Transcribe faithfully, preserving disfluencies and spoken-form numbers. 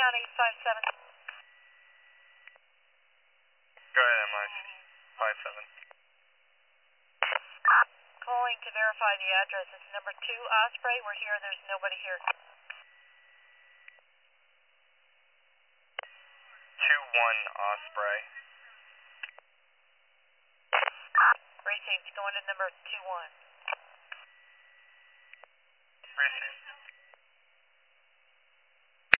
County five seven. Go ahead, M I C five seven. Calling to verify the address. It's number two Osprey. We're here. There's nobody here. two one Osprey. Received. Going to number two one. Received.